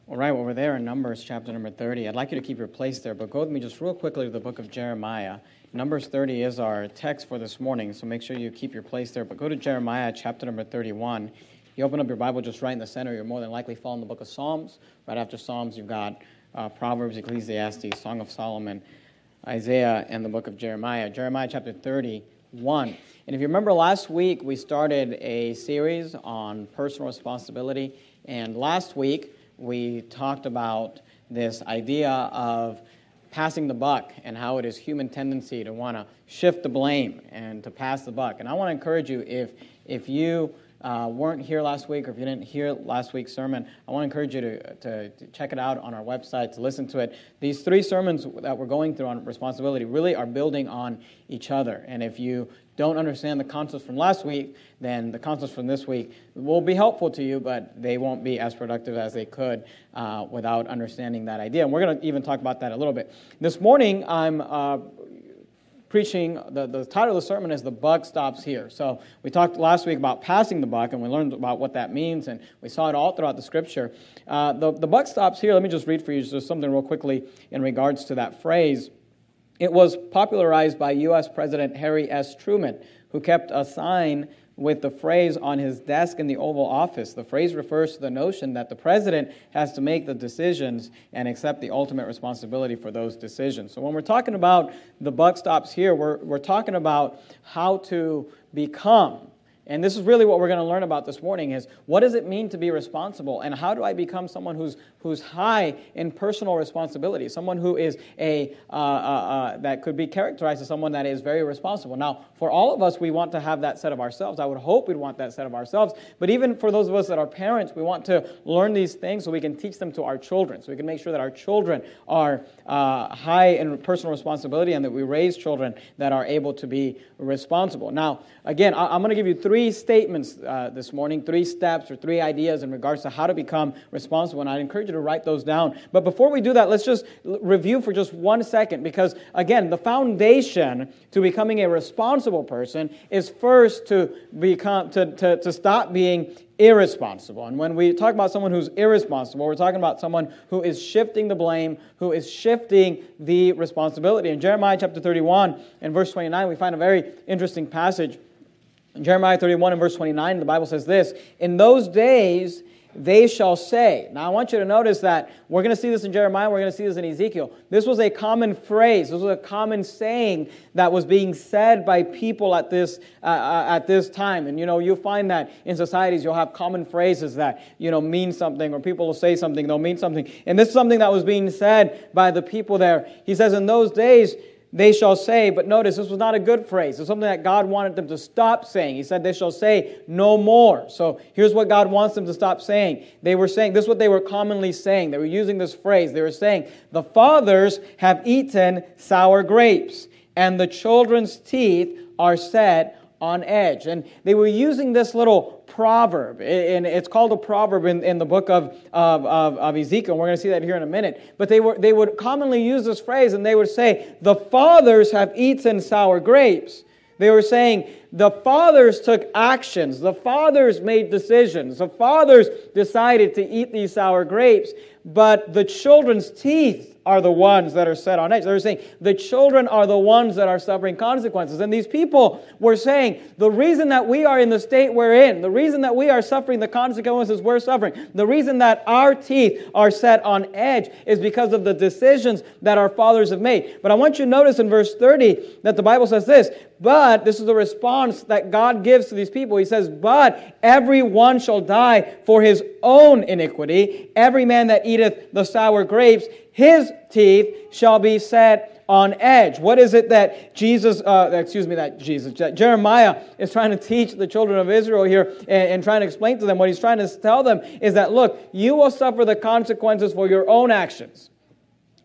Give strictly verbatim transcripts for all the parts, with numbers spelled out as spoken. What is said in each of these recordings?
All right, well, we're there in Numbers chapter number thirty. I'd like you to keep your place there, but go with me just real quickly to the book of Jeremiah. Numbers thirty is our text for this morning, so make sure you keep your place there. But go to Jeremiah chapter number thirty-one. You open up your Bible just right in the center, you're more than likely following the book of Psalms. Right after Psalms, you've got uh, Proverbs, Ecclesiastes, Song of Solomon, Isaiah, and the book of Jeremiah. Jeremiah chapter thirty-one. And if you remember last week, we started a series on personal responsibility. And last week, we talked about this idea of passing the buck and how it is human tendency to want to shift the blame and to pass the buck. And I want to encourage you, if if you uh, weren't here last week or if you didn't hear last week's sermon, I want to encourage you to, to, to check it out on our website, to listen to it. These three sermons that we're going through on responsibility really are building on each other. And if you don't understand the concepts from last week, then the concepts from this week will be helpful to you, but they won't be as productive as they could uh, without understanding that idea. And we're going to even talk about that a little bit. This morning, I'm uh, preaching, the, the title of the sermon is The Buck Stops Here. So we talked last week about passing the buck, and we learned about what that means, and we saw it all throughout the Scripture. Uh, the, the buck stops here. Let me just read for you just something real quickly in regards to that phrase. It was popularized by U S President Harry S. Truman, who kept a sign with the phrase on his desk in the Oval Office. The phrase refers to the notion that the president has to make the decisions and accept the ultimate responsibility for those decisions. So when we're talking about the buck stops here, we're, we're talking about how to become. And this is really what we're going to learn about this morning is what does it mean to be responsible, and how do I become someone who's who's high in personal responsibility, someone who is a uh, uh, uh, that could be characterized as someone that is very responsible. Now, for all of us, we want to have that set of ourselves. I would hope we'd want that set of ourselves. But even for those of us that are parents, we want to learn these things so we can teach them to our children, so we can make sure that our children are uh, high in personal responsibility and that we raise children that are able to be responsible. Now, again, I- I'm going to give you three Three statements uh, this morning, three steps or three ideas in regards to how to become responsible, and I'd encourage you to write those down. But before we do that, let's just l- review for just one second, because, again, the foundation to becoming a responsible person is first to become to, to, to stop being irresponsible. And when we talk about someone who's irresponsible, we're talking about someone who is shifting the blame, who is shifting the responsibility. In Jeremiah chapter thirty-one and verse twenty-nine, we find a very interesting passage. In Jeremiah thirty-one and verse twenty-nine, the Bible says this, "In those days they shall say." Now I want you to notice that we're going to see this in Jeremiah, we're going to see this in Ezekiel. This was a common phrase, this was a common saying that was being said by people at this uh, at this time. And you know, you'll find that in societies you'll have common phrases that, you know, mean something, or people will say something, they'll mean something. And this is something that was being said by the people there. He says, "In those days they shall say," but notice this was not a good phrase. It's something that God wanted them to stop saying. He said they shall say no more. So here's what God wants them to stop saying. They were saying, this is what they were commonly saying. They were using this phrase. They were saying, "The fathers have eaten sour grapes, and the children's teeth are set on edge." And they were using this little proverb, and it's called a proverb in, in the book of, of, of, of Ezekiel. We're going to see that here in a minute. But they were they would commonly use this phrase, and they would say, "The fathers have eaten sour grapes." They were saying the fathers took actions. The fathers made decisions. The fathers decided to eat these sour grapes, but the children's teeth are the ones that are set on edge. They were saying the children are the ones that are suffering consequences. And these people were saying the reason that we are in the state we're in, the reason that we are suffering the consequences we're suffering, the reason that our teeth are set on edge is because of the decisions that our fathers have made. But I want you to notice in verse thirty that the Bible says this, but this is the response that God gives to these people. He says, "But every one shall die for his own iniquity. Every man that eateth the sour grapes, his teeth shall be set on edge." What is it that Jesus, uh, excuse me, that Jesus, Jeremiah is trying to teach the children of Israel here and, and trying to explain to them? What he's trying to tell them is that, look, you will suffer the consequences for your own actions.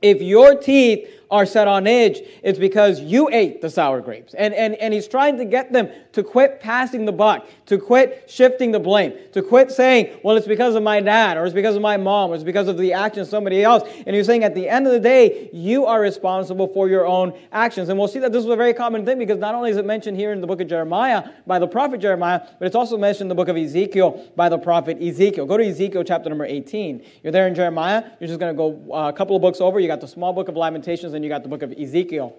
If your teeth are set on edge, it's because you ate the sour grapes. And, and, and he's trying to get them to quit passing the buck, to quit shifting the blame, to quit saying, well, it's because of my dad, or it's because of my mom, or it's because of the actions of somebody else. And he's saying at the end of the day, you are responsible for your own actions. And we'll see that this is a very common thing, because not only is it mentioned here in the book of Jeremiah by the prophet Jeremiah, but it's also mentioned in the book of Ezekiel by the prophet Ezekiel. Go to Ezekiel chapter number eighteen. You're there in Jeremiah. You're just going to go uh, a couple of books over. You got the small book of Lamentations, and you got the book of Ezekiel.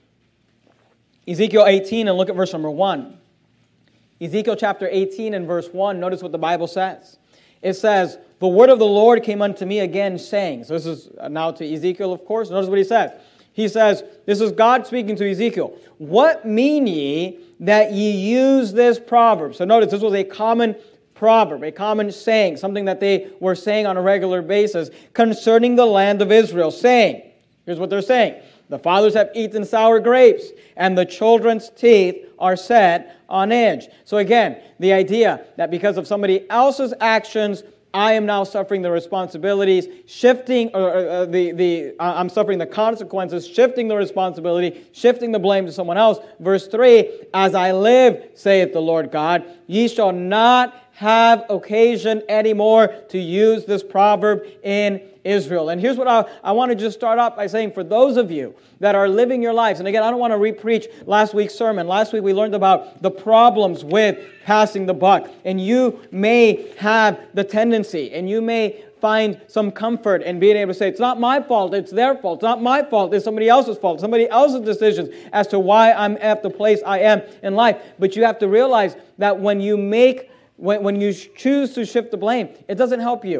Ezekiel eighteen, and look at verse number one. Ezekiel chapter eighteen and verse one, notice what the Bible says. It says, the word of the Lord came unto me again, saying. So this is now to Ezekiel, of course. Notice what he says. He says, this is God speaking to Ezekiel. What mean ye that ye use this proverb? So notice this was a common proverb, a common saying, something that they were saying on a regular basis concerning the land of Israel, saying, here's what they're saying. The fathers have eaten sour grapes, and the children's teeth are set on edge. So again, the idea that because of somebody else's actions, I am now suffering the responsibilities, shifting, or uh, the, the, uh, I'm suffering the consequences, shifting the responsibility, shifting the blame to someone else. Verse three, as I live, saith the Lord God, ye shall not have occasion anymore to use this proverb in Israel. And here's what I, I want to just start off by saying, for those of you that are living your lives, and again, I don't want to re-preach last week's sermon. Last week we learned about the problems with passing the buck. And you may have the tendency, and you may find some comfort in being able to say, it's not my fault, it's their fault. It's not my fault, it's somebody else's fault, somebody else's decisions as to why I'm at the place I am in life. But you have to realize that when you make When, when you choose to shift the blame, it doesn't help you.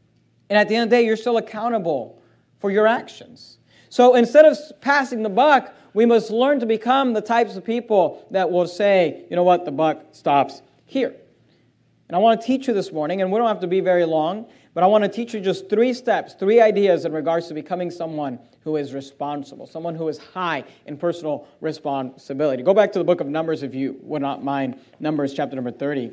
And at the end of the day, you're still accountable for your actions. So instead of passing the buck, we must learn to become the types of people that will say, you know what, the buck stops here. And I want to teach you this morning, and we don't have to be very long, but I want to teach you just three steps, three ideas in regards to becoming someone who is responsible, someone who is high in personal responsibility. Go back to the book of Numbers if you would not mind, Numbers chapter number thirty.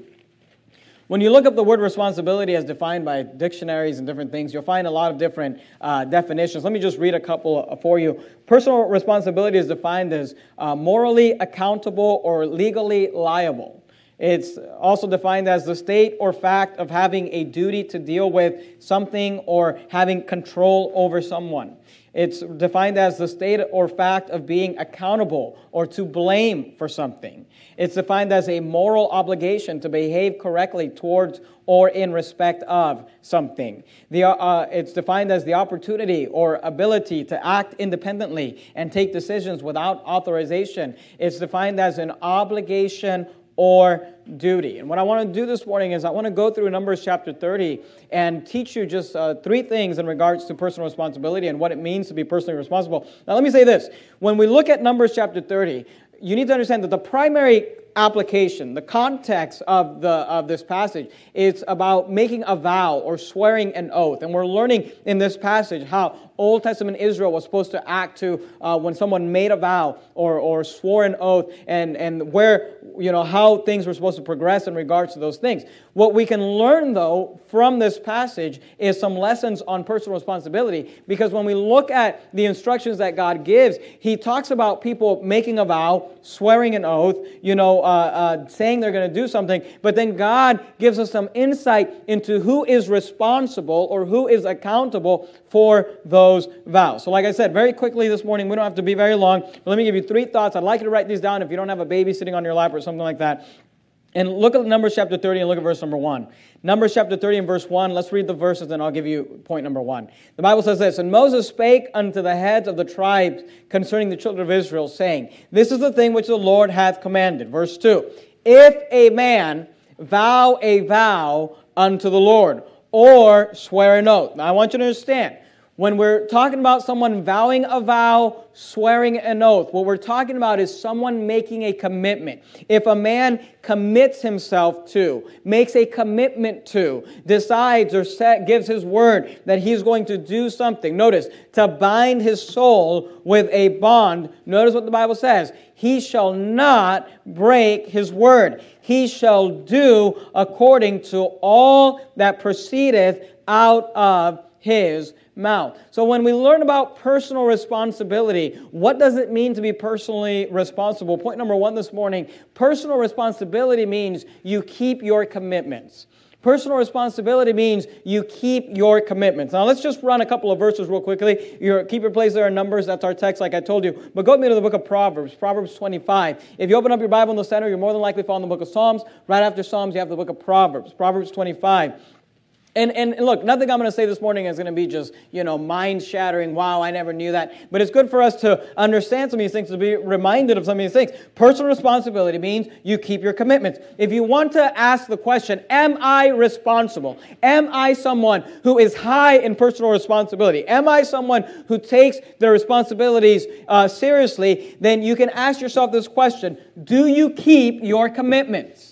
When you look up the word responsibility as defined by dictionaries and different things, you'll find a lot of different uh, definitions. Let me just read a couple for you. Personal responsibility is defined as uh, morally accountable or legally liable. It's also defined as the state or fact of having a duty to deal with something or having control over someone. It's defined as the state or fact of being accountable or to blame for something. It's defined as a moral obligation to behave correctly towards or in respect of something. The, uh, it's defined as the opportunity or ability to act independently and take decisions without authorization. It's defined as an obligation or duty. And what I want to do this morning is I want to go through Numbers chapter thirty and teach you just uh, three things in regards to personal responsibility and what it means to be personally responsible. Now let me say this. When we look at Numbers chapter thirty, you need to understand that the primary application, the context of the of this passage is about making a vow or swearing an oath. And we're learning in this passage how Old Testament Israel was supposed to act to uh, when someone made a vow or or swore an oath, and and where, you know, how things were supposed to progress in regards to those things. What we can learn, though, from this passage is some lessons on personal responsibility, because when we look at the instructions that God gives, He talks about people making a vow, swearing an oath, you know, uh, uh, saying they're going to do something, but then God gives us some insight into who is responsible or who is accountable for those vows. So like I said, very quickly this morning, we don't have to be very long, but let me give you three thoughts. I'd like you to write these down if you don't have a baby sitting on your lap or something like that. And look at Numbers chapter thirty and look at verse number one. Numbers chapter thirty and verse one, let's read the verses and I'll give you point number one. The Bible says this, and Moses spake unto the heads of the tribes concerning the children of Israel, saying, this is the thing which the Lord hath commanded. Verse two, if a man vow a vow unto the Lord, or swear an oath. Now I want you to understand, when we're talking about someone vowing a vow, swearing an oath. What we're talking about is someone making a commitment. If a man commits himself to, makes a commitment to, decides or set, gives his word that he's going to do something. Notice, to bind his soul with a bond. Notice what the Bible says. He shall not break his word. He shall do according to all that proceedeth out of his mouth. So when we learn about personal responsibility, what does it mean to be personally responsible? Point number one this morning, personal responsibility means you keep your commitments. Personal responsibility means you keep your commitments. Now let's just run a couple of verses real quickly. Your, keep your place there in Numbers. That's our text like I told you. But go with me to the book of Proverbs, Proverbs twenty-five. If you open up your Bible in the center, you're more than likely found the book of Psalms. Right after Psalms, you have the book of Proverbs, Proverbs twenty-five. And, and look, nothing I'm going to say this morning is going to be just, you know, mind-shattering, wow, I never knew that. But it's good for us to understand some of these things, to be reminded of some of these things. Personal responsibility means you keep your commitments. If you want to ask the question, am I responsible? Am I someone who is high in personal responsibility? Am I someone who takes their responsibilities uh, seriously? Then you can ask yourself this question, do you keep your commitments?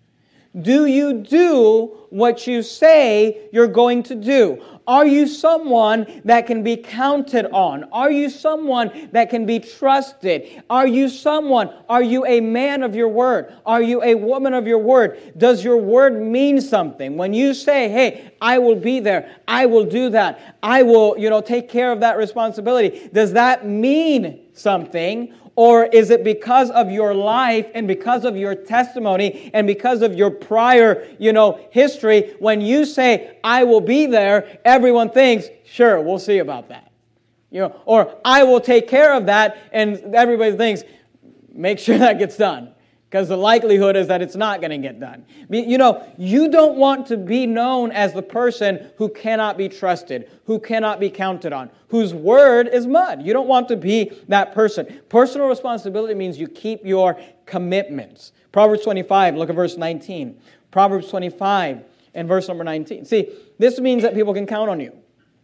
Do you do what you say you're going to do? Are you someone that can be counted on? Are you someone that can be trusted? Are you someone, are you a man of your word? Are you a woman of your word? Does your word mean something? When you say, hey, I will be there, I will do that, I will, you know, take care of that responsibility, does that mean something? Or is it because of your life and because of your testimony and because of your prior, you know, history, when you say, I will be there, everyone thinks, sure, we'll see about that. You know, or I will take care of that, and everybody thinks, make sure that gets done. Because the likelihood is that it's not going to get done. You know, you don't want to be known as the person who cannot be trusted, who cannot be counted on, whose word is mud. You don't want to be that person. Personal responsibility means you keep your commitments. Proverbs twenty-five, look at verse nineteen. Proverbs twenty-five and verse number nineteen. See, this means that people can count on you.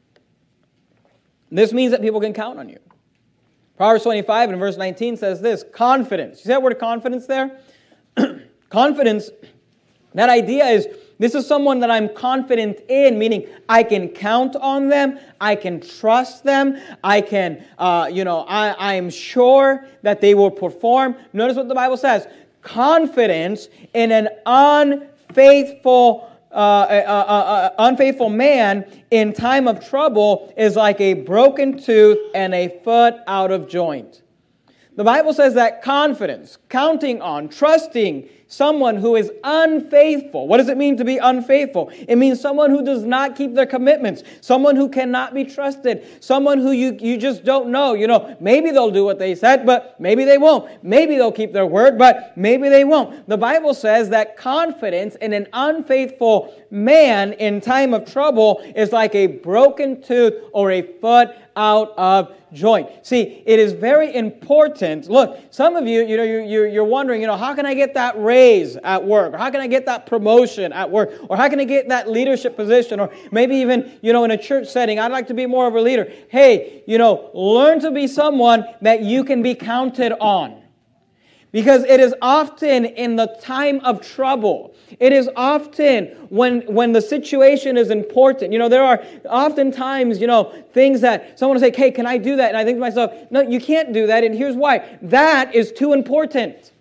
This means that people can count on you. Proverbs twenty-five and verse nineteen says this, confidence. You see that word confidence there? Confidence, that idea is, this is someone that I'm confident in, meaning I can count on them, I can trust them, I can, uh, you know, I, I am sure that they will perform. Notice what the Bible says, confidence in an unfaithful Uh, uh, uh, uh, unfaithful man in time of trouble is like a broken tooth and a foot out of joint. The Bible says that confidence, counting on, trusting someone who is unfaithful. What does it mean to be unfaithful? It means someone who does not keep their commitments, someone who cannot be trusted, someone who you, you just don't know. You know, maybe they'll do what they said, but maybe they won't. Maybe they'll keep their word, but maybe they won't. The Bible says that confidence in an unfaithful man in time of trouble is like a broken tooth or a foot out of joint. See, it is very important. Look, some of you, you know, you're, you're wondering, you know, how can I get that raise at work? Or how can I get that promotion at work? Or how can I get that leadership position? Or maybe even, you know, in a church setting, I'd like to be more of a leader. Hey, you know, learn to be someone that you can be counted on. Because it is often in the time of trouble. It is often when, when the situation is important. You know, there are oftentimes, you know, things that someone will say, hey, can I do that? And I think to myself, no, you can't do that. And here's why. That is too important.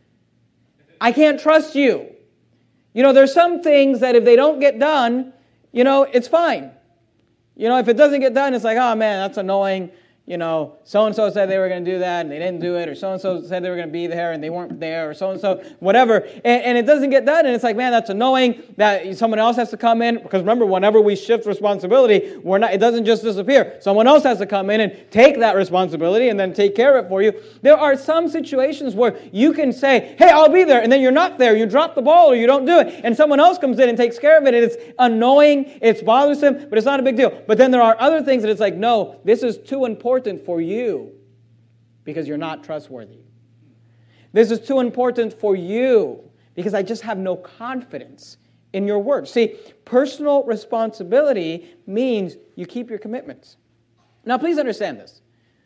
I can't trust you. You know, there's some things that if they don't get done, you know, it's fine. You know, if it doesn't get done, it's like, oh man, that's annoying. You know, so-and-so said they were going to do that and they didn't do it, or so-and-so said they were going to be there and they weren't there, or so-and-so, whatever, and, and it doesn't get done, and it's like, man, that's annoying that someone else has to come in, because remember, whenever we shift responsibility, we're not, it doesn't just disappear. Someone else has to come in and take that responsibility and then take care of it for you. There are some situations where you can say, hey, I'll be there, and then you're not there, you drop the ball or you don't do it, and someone else comes in and takes care of it, and it's annoying, it's bothersome, but it's not a big deal. But then there are other things that it's like, no, this is too important for you because you're not trustworthy. This is too important for you because I just have no confidence in your word. See, personal responsibility means you keep your commitments. Now, please understand this.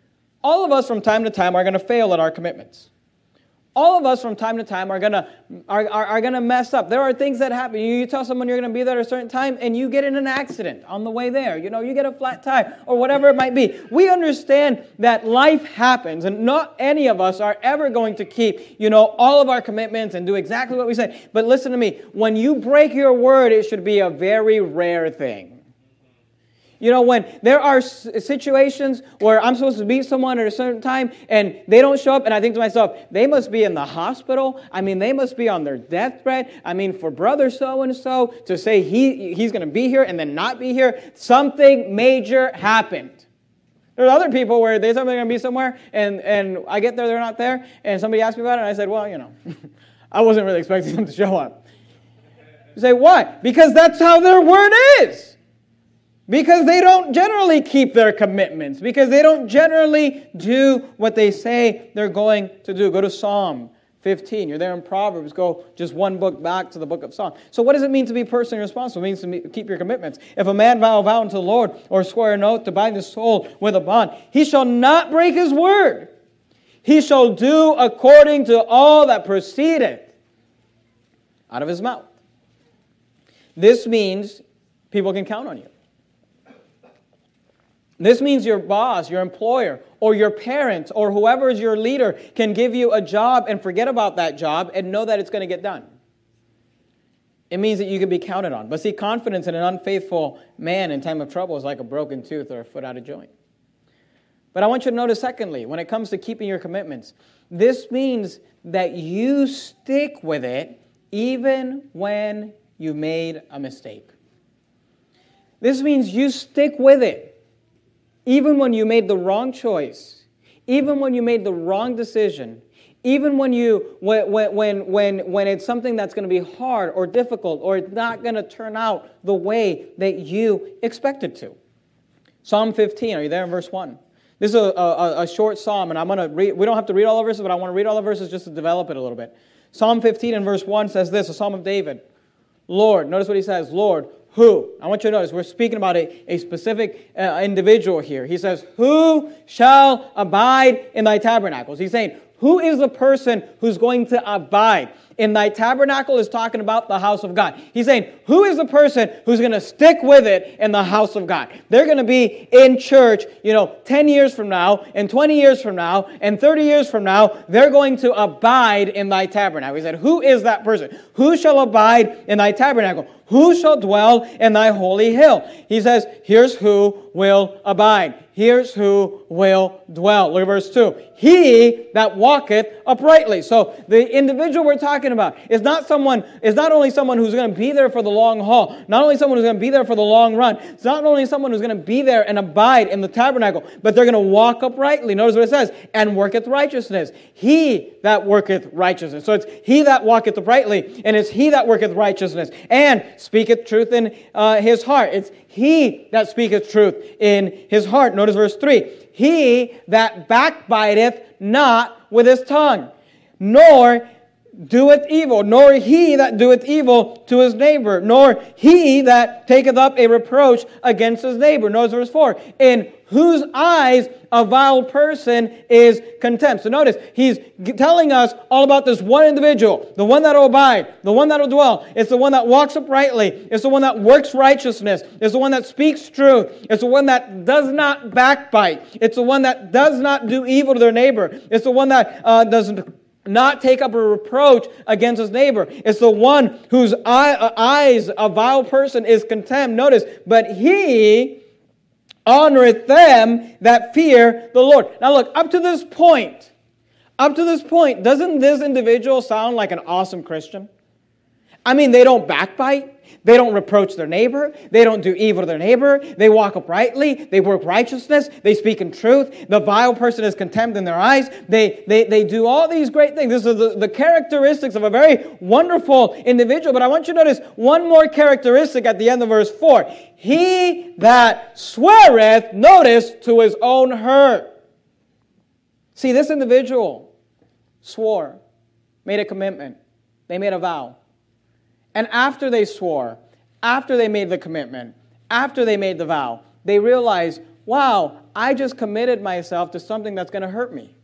All of us from time to time are going to fail at our commitments. All of us from time to time are going to are, are, are going to mess up. There are things that happen. You, you tell someone you're going to be there at a certain time and you get in an accident on the way there. You know, you get a flat tire or whatever it might be. We understand that life happens and not any of us are ever going to keep, you know, all of our commitments and do exactly what we say. But listen to me. When you break your word, it should be a very rare thing. You know, when there are situations where I'm supposed to meet someone at a certain time and they don't show up, and I think to myself, they must be in the hospital. I mean, they must be on their deathbed. I mean, for brother so-and-so to say he he's going to be here and then not be here, something major happened. There's other people where they say they're going to be somewhere, and, and I get there, they're not there, and somebody asked me about it, and I said, well, you know, I wasn't really expecting them to show up. You say, why? Because that's how their word is. Because they don't generally keep their commitments. Because they don't generally do what they say they're going to do. Go to Psalm fifteen. You're there in Proverbs. Go just one book back to the book of Psalms. So what does it mean to be personally responsible? It means to keep your commitments. If a man vow a vow unto the Lord or swear an oath to bind his soul with a bond, he shall not break his word. He shall do according to all that proceedeth out of his mouth. This means people can count on you. This means your boss, your employer, or your parents, or whoever is your leader can give you a job and forget about that job and know that it's going to get done. It means that you can be counted on. But see, confidence in an unfaithful man in time of trouble is like a broken tooth or a foot out of joint. But I want you to notice, secondly, when it comes to keeping your commitments, this means that you stick with it even when you made a mistake. This means you stick with it. Even when you made the wrong choice, even when you made the wrong decision, even when you when when when when it's something that's going to be hard or difficult or it's not going to turn out the way that you expected to. Psalm fifteen, are you there in verse one? This is a, a, a short psalm, and I'm going to read. We don't have to read all the verses, but I want to read all the verses just to develop it a little bit. Psalm fifteen and verse one says this, a psalm of David. Lord, notice what he says, Lord, who? I want you to notice, we're speaking about a, a specific uh, individual here. He says, who shall abide in thy tabernacles? He's saying, who is the person who's going to abide? In thy tabernacle is talking about the house of God. He's saying, who is the person who's going to stick with it in the house of God? They're going to be in church, you know, ten years from now, and twenty years from now, and thirty years from now. They're going to abide in thy tabernacle. He said, who is that person? Who shall abide in thy tabernacle? Who shall dwell in thy holy hill? He says, here's who will abide. Here's who will dwell. Look at verse two. He that walketh uprightly. So the individual we're talking about is not someone, is not only someone who's going to be there for the long haul, not only someone who's going to be there for the long run, it's not only someone who's going to be there and abide in the tabernacle, but they're going to walk uprightly. Notice what it says, and worketh righteousness. He that worketh righteousness. So it's he that walketh uprightly, and it's he that worketh righteousness, and speaketh truth in uh, his heart. It's he that speaketh truth in his heart. Notice verse three. He that backbiteth not with his tongue, nor doeth evil, nor he that doeth evil to his neighbor, nor he that taketh up a reproach against his neighbor. Notice verse four. In whose eyes a vile person is contempt. So notice, he's telling us all about this one individual, the one that will abide, the one that will dwell. It's the one that walks uprightly. It's the one that works righteousness. It's the one that speaks truth. It's the one that does not backbite. It's the one that does not do evil to their neighbor. It's the one that uh, does not take up a reproach against his neighbor. It's the one whose eye, uh, eyes a vile person is contempt. Notice, but he honoreth them that fear the Lord. Now look, up to this point, up to this point, doesn't this individual sound like an awesome Christian? I mean, they don't backbite. They don't reproach their neighbor. They don't do evil to their neighbor. They walk uprightly. They work righteousness. They speak in truth. The vile person is contempt in their eyes. They, they, they do all these great things. This is the, the characteristics of a very wonderful individual. But I want you to notice one more characteristic at the end of verse four. He that sweareth, notice, to his own hurt. See, this individual swore, made a commitment. They made a vow. And after they swore, after they made the commitment, after they made the vow, they realized wow, I just committed myself to something that's going to hurt me.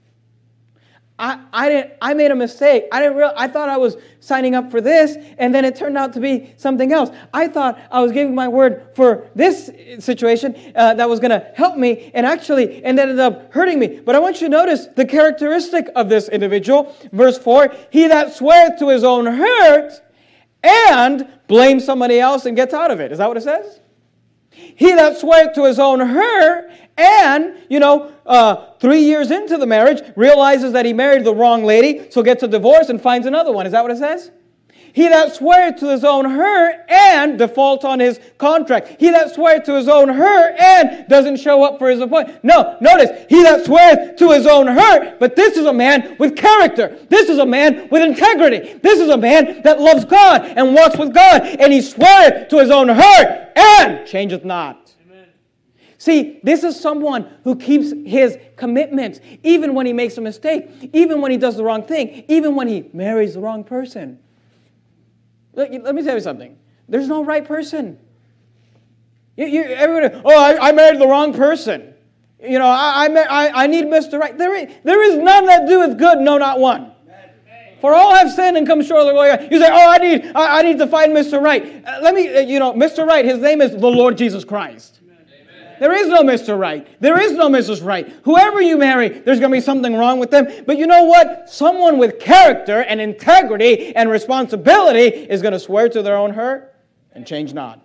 I, I didn't. I made a mistake. I didn't real. I thought I was signing up for this, and then it turned out to be something else. I thought I was giving my word for this situation uh, that was going to help me, and actually, it ended up hurting me. But I want you to notice the characteristic of this individual. Verse four: He that sweareth to his own hurt and blames somebody else and gets out of it. Is that what it says? He that sweareth to his own hurt and, you know, uh, three years into the marriage, realizes that he married the wrong lady, so gets a divorce and finds another one. Is that what it says? He that sweareth to his own hurt and defaults on his contract. He that sweareth to his own hurt and doesn't show up for his appointment. No, notice, he that sweareth to his own hurt, but this is a man with character. This is a man with integrity. This is a man that loves God and walks with God, and he sweareth to his own hurt and changeth not. See, this is someone who keeps his commitments, even when he makes a mistake, even when he does the wrong thing, even when he marries the wrong person. Let, let me tell you something. There's no right person. You, you, everybody, oh, I, I married the wrong person. You know, I, I, I, I need Mister Right. There is, there is none that doeth good, no, not one. For all have sinned and come short of the glory of God. You say, oh, I need, I, I need to find Mister Right. Uh, let me, uh, you know, Mister Right, his name is the Lord Jesus Christ. There is no Mister Right. There is no Missus Right. Whoever you marry, there's going to be something wrong with them. But you know what? Someone with character and integrity and responsibility is going to swear to their own hurt and change not.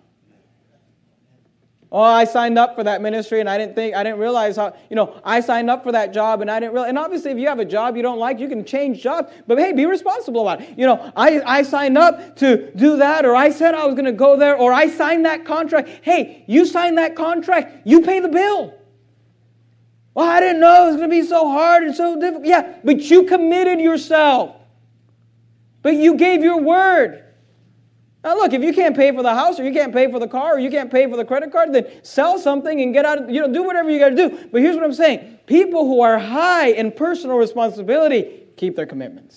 Oh, I signed up for that ministry and I didn't think, I didn't realize how, you know, I signed up for that job and I didn't realize. And obviously if you have a job you don't like, you can change jobs. But hey, be responsible about it. You know, I, I signed up to do that, or I said I was going to go there, or I signed that contract. Hey, you signed that contract, you pay the bill. Well, I didn't know it was going to be so hard and so difficult. Yeah, but you committed yourself. But you gave your word. Now look, if you can't pay for the house, or you can't pay for the car, or you can't pay for the credit card, then sell something and get out of, you know, do whatever you got to do. But here's what I'm saying. People who are high in personal responsibility keep their commitments.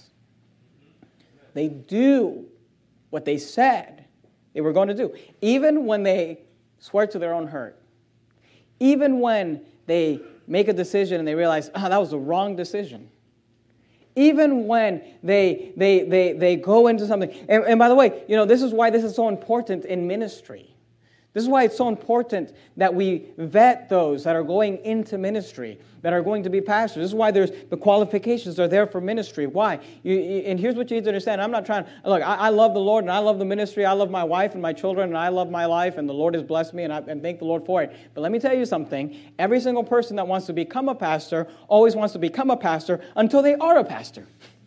They do what they said they were going to do. Even when they swear to their own hurt. Even when they make a decision and they realize, ah, oh, that was the wrong decision. Even when they they they they go into something. And, and by the way, you know, this is why this is so important in ministry. This is why it's so important that we vet those that are going into ministry, that are going to be pastors. This is why there's the qualifications are there for ministry. Why? You, you, and here's what you need to understand. I'm not trying, look, I, I love the Lord and I love the ministry. I love my wife and my children and I love my life and the Lord has blessed me and I and thank the Lord for it. But let me tell you something. Every single person that wants to become a pastor always wants to become a pastor until they are a pastor.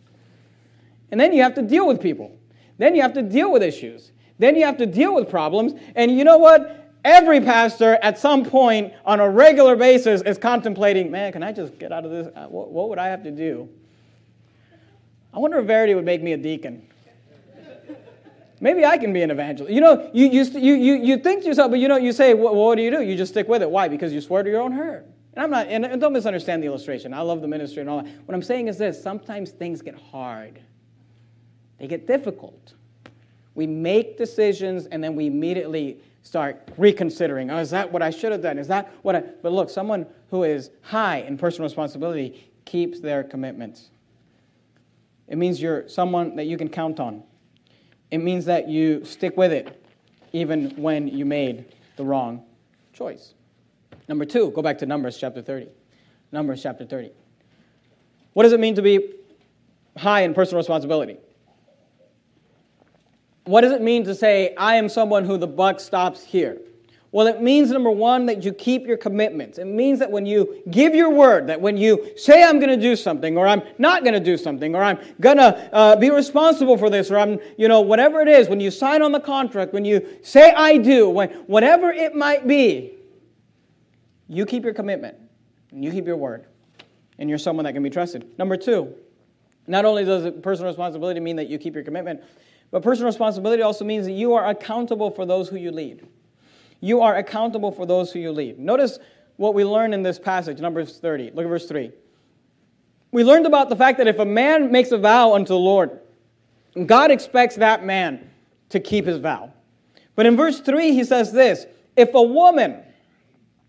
And then you have to deal with people. Then you have to deal with issues. Then you have to deal with problems. And you know what? Every pastor at some point on a regular basis is contemplating, man, can I just get out of this? What, what would I have to do? I wonder if Verity would make me a deacon. Maybe I can be an evangelist. You know, you you you you, you think to yourself, but you know, you say, well, what do you do? You just stick with it. Why? Because you swear to your own hurt. And I'm not, and don't misunderstand the illustration. I love the ministry and all that. What I'm saying is this, sometimes things get hard. They get difficult. We make decisions and then we immediately start reconsidering. Oh, is that what I should have done? Is that what I... But look, someone who is high in personal responsibility keeps their commitments. It means you're someone that you can count on. It means that you stick with it even when you made the wrong choice. Number two, go back to Numbers chapter thirty. Numbers chapter thirty. What does it mean to be high in personal responsibility? What does it mean to say, I am someone who the buck stops here? Well, it means, number one, that you keep your commitments. It means that when you give your word, that when you say I'm going to do something, or I'm not going to do something, or I'm going to uh, be responsible for this, or I'm, you know, whatever it is, when you sign on the contract, when you say I do, when, whatever it might be, you keep your commitment, and you keep your word, and you're someone that can be trusted. Number two, not only does personal responsibility mean that you keep your commitment, but personal responsibility also means that you are accountable for those who you lead. You are accountable for those who you lead. Notice what we learn in this passage, Numbers thirty. Look at verse three. We learned about the fact that if a man makes a vow unto the Lord, God expects that man to keep his vow. But in verse three, he says this, if a woman,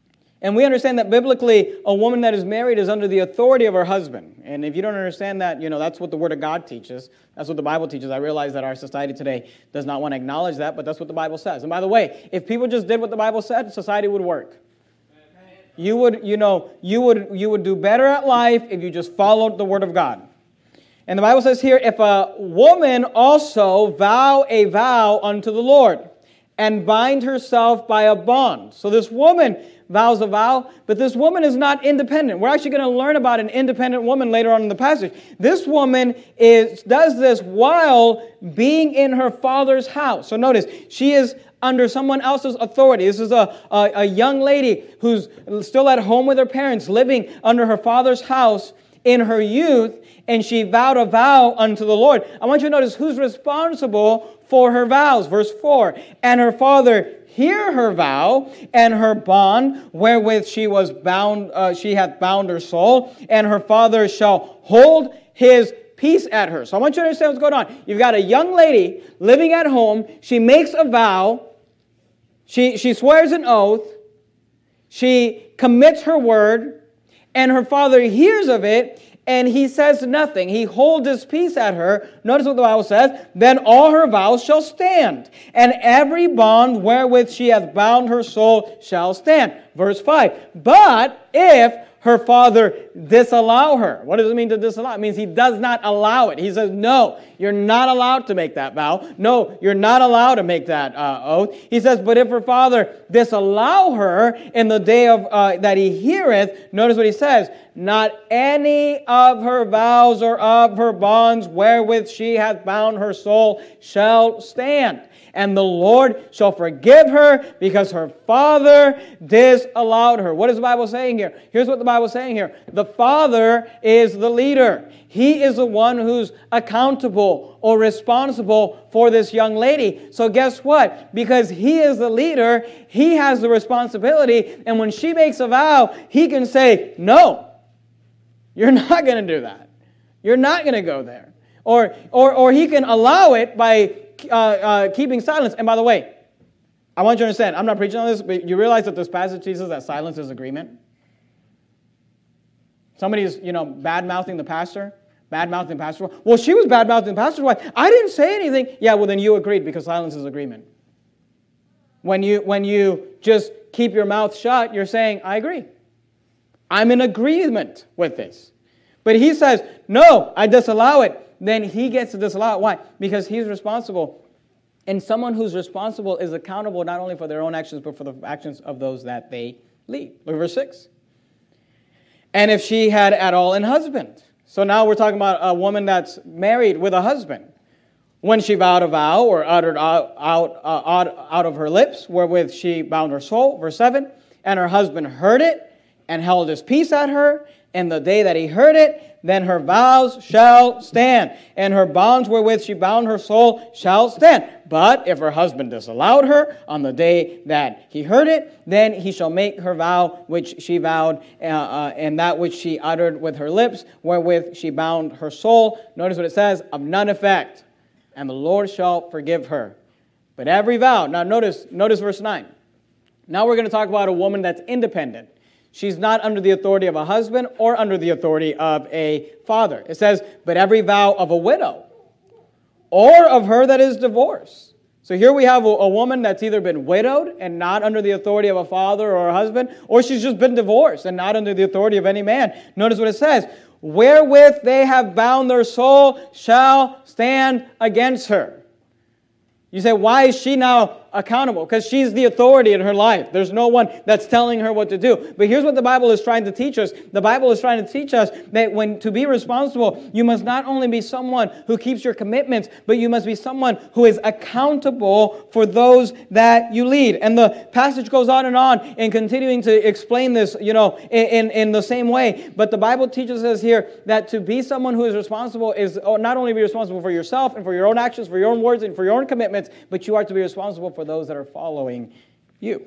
And we understand that biblically, a woman that is married is under the authority of her husband. And if you don't understand that, you know, that's what the Word of God teaches. That's what the Bible teaches. I realize that our society today does not want to acknowledge that, but that's what the Bible says. And by the way, if people just did what the Bible said, society would work. You would, you know, you would, you would do better at life if you just followed the Word of God. And the Bible says here, if a woman also vow a vow unto the Lord and bind herself by a bond. So this woman vows a vow, but this woman is not independent. We're actually going to learn about an independent woman later on in the passage. This woman is does this while being in her father's house. So notice, she is under someone else's authority. This is a, a, a young lady who's still at home with her parents, living under her father's house in her youth, and she vowed a vow unto the Lord. I want you to notice who's responsible for her vows. Verse four, and her father hear her vow, and her bond wherewith she was bound, uh, she hath bound her soul, and her father shall hold his peace at her. So I want you to understand what's going on. You've got a young lady living at home. She makes a vow. She, she swears an oath. She commits her word, and her father hears of it, and he says nothing. He holds his peace at her. Notice what the Bible says. Then all her vows shall stand, and every bond wherewith she hath bound her soul shall stand. Verse five. But if her father disallow her. What does it mean to disallow? It means he does not allow it. He says, no, you're not allowed to make that vow. No, you're not allowed to make that uh, oath. He says, but if her father disallow her in the day of uh, that he heareth, notice what he says, not any of her vows or of her bonds wherewith she hath bound her soul shall stand. And the Lord shall forgive her because her father disallowed her. What is the Bible saying here? Here's what the Bible is saying here. The father is the leader. He is the one who's accountable or responsible for this young lady. So guess what? Because he is the leader, he has the responsibility. And when she makes a vow, he can say, no, you're not going to do that. You're not going to go there. Or, or, or he can allow it by Uh, uh, keeping silence. And by the way, I want you to understand, I'm not preaching on this, but you realize that this passage teaches that silence is agreement. Somebody's, you know, bad-mouthing the pastor, bad-mouthing the pastor. Well, she was bad-mouthing the pastor's wife. I didn't say anything. Yeah, well, then you agreed because silence is agreement. When you, when you just keep your mouth shut, you're saying, I agree. I'm in agreement with this. But he says, no, I disallow it. Then he gets to disallow it. Why? Because he's responsible. And someone who's responsible is accountable not only for their own actions, but for the actions of those that they lead. Look at verse six. And if she had at all an husband. So now we're talking about a woman that's married with a husband. When she vowed a vow or uttered out, out, uh, out, out of her lips, wherewith she bound her soul. Verse seven. And her husband heard it and held his peace at her. And the day that he heard it, then her vows shall stand, and her bonds wherewith she bound her soul shall stand. But if her husband disallowed her on the day that he heard it, then he shall make her vow which she vowed, uh, uh, and that which she uttered with her lips, wherewith she bound her soul. Notice what it says, of none effect, and the Lord shall forgive her. But every vow, now notice, notice verse nine. Now we're going to talk about a woman that's independent. She's not under the authority of a husband or under the authority of a father. It says, but every vow of a widow or of her that is divorced. So here we have a, a woman that's either been widowed and not under the authority of a father or a husband, or she's just been divorced and not under the authority of any man. Notice what it says, wherewith they have bound their soul shall stand against her. You say, why is she now accountable? Because she's the authority in her life. There's no one that's telling her what to do. But here's what the Bible is trying to teach us. The Bible is trying to teach us that when to be responsible, you must not only be someone who keeps your commitments, but you must be someone who is accountable for those that you lead. And the passage goes on and on in continuing to explain this, you know, in, in, in the same way. But the Bible teaches us here that to be someone who is responsible is not only be responsible for yourself and for your own actions, for your own words, and for your own commitments, but you are to be responsible for those that are following you.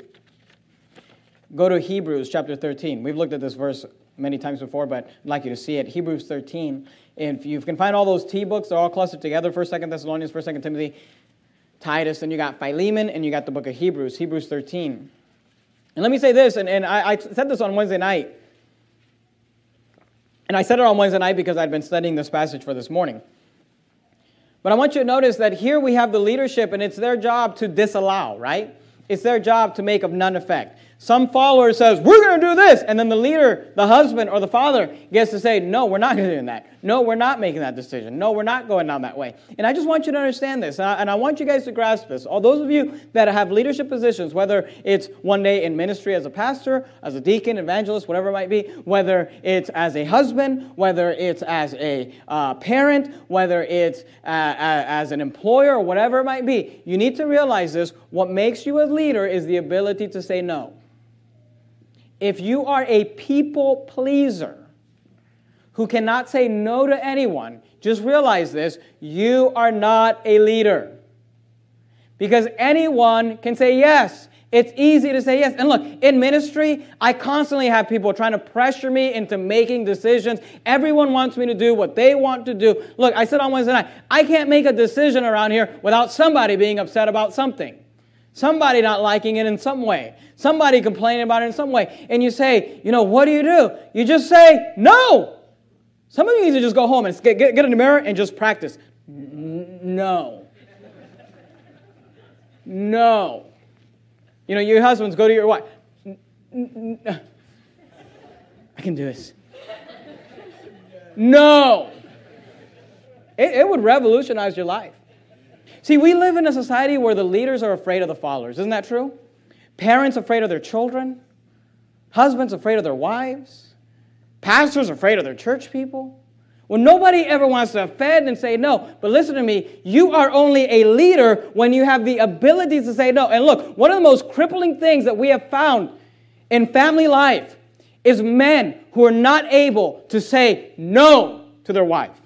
Go to Hebrews chapter thirteen. We've looked at this verse many times before, but I'd like you to see it. Hebrews thirteen. If you can find all those T books, they're all clustered together. First, Second Thessalonians, First, Second Timothy, Titus, and you got Philemon, and you got the book of Hebrews. Hebrews thirteen. And let me say this, and, and I, I said this on Wednesday night. And I said it on Wednesday night because I'd been studying this passage for this morning. But I want you to notice that here we have the leadership, and it's their job to disallow, right? It's their job to make of none effect. Some follower says, we're going to do this. And then the leader, the husband or the father, gets to say, no, we're not going to do that. No, we're not making that decision. No, we're not going down that way. And I just want you to understand this. And I, and I want you guys to grasp this. All those of you that have leadership positions, whether it's one day in ministry as a pastor, as a deacon, evangelist, whatever it might be, whether it's as a husband, whether it's as a uh, parent, whether it's uh, as an employer, or whatever it might be, you need to realize this. What makes you a leader is the ability to say no. If you are a people pleaser who cannot say no to anyone, just realize this, you are not a leader. Because anyone can say yes. It's easy to say yes. And look, in ministry, I constantly have people trying to pressure me into making decisions. Everyone wants me to do what they want to do. Look, I said on Wednesday night, I can't make a decision around here without somebody being upset about something. Somebody not liking it in some way. Somebody complaining about it in some way. And you say, you know, what do you do? You just say, no. Some of you need to just go home and get, get, get in the mirror and just practice. No. No. You know, your husbands go to your wife. I can do this. No. It, it would revolutionize your life. See, we live in a society where the leaders are afraid of the followers. Isn't that true? Parents afraid of their children. Husbands afraid of their wives. Pastors afraid of their church people. Well, nobody ever wants to offend and say no. But listen to me. You are only a leader when you have the ability to say no. And look, one of the most crippling things that we have found in family life is men who are not able to say no to their wife.